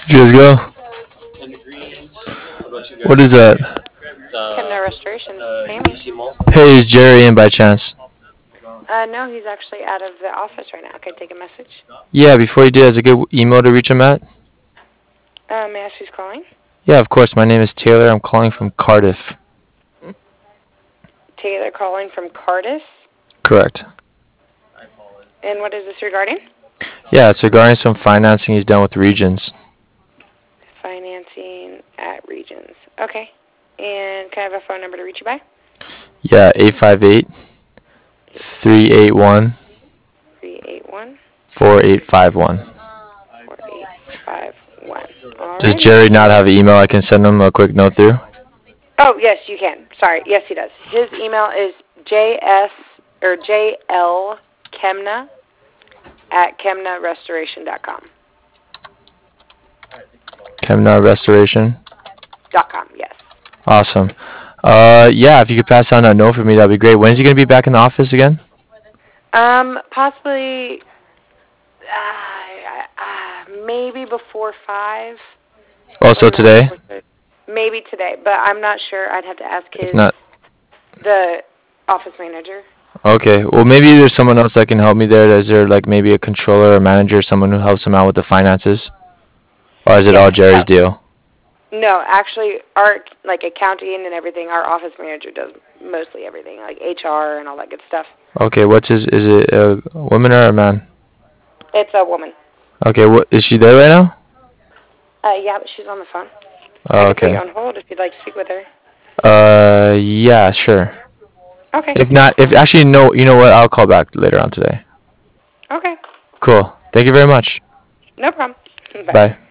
Did you guys go? What is that? Chemna Restoration. Amy. Hey, is Jerry in by chance? No, he's actually out of the office right now. Can I take a message? Yeah, before you do, has a good email to reach him at? May I ask who's calling? Yeah, of course. My name is Taylor. I'm calling from Cardiff. Taylor calling from Cardiff. Correct. And what is this regarding? Yeah, it's regarding some financing he's done with Regions. Financing at Regions. Okay. And can I have a phone number to reach you by? Yeah, 858-381-4851. 381 4851. Does Alrighty. Jerry not have an email I can send him a quick note through? Oh, yes, you can. Sorry. Yes, he does. His email is jlkemna@chemnarestoration.com. Chemna Restoration. .com, yes. Awesome. Yeah, if you could pass on that note for me, that'd be great. When is he gonna be back in the office again? Possibly, maybe before 5. Also today? Maybe today, but I'm not sure. I'd have to ask If not, the office manager. okay. Well, maybe there's someone else that can help me there. Is there like maybe a controller or manager, someone who helps him out with the finances, or is it all Yes. Jerry's deal? No, actually, our accounting and everything. Our office manager does mostly everything, like HR and all that good stuff. Okay. What's his? Is it a woman or a man? It's a woman. Okay. What is she there right now? Yeah, but she's on the phone. Oh, I can put you okay. on hold if you'd like to speak with her. Yeah, sure. Okay. If not, if actually no, you know what? I'll call back later on today. Okay. Cool. Thank you very much. No problem. Bye. Bye.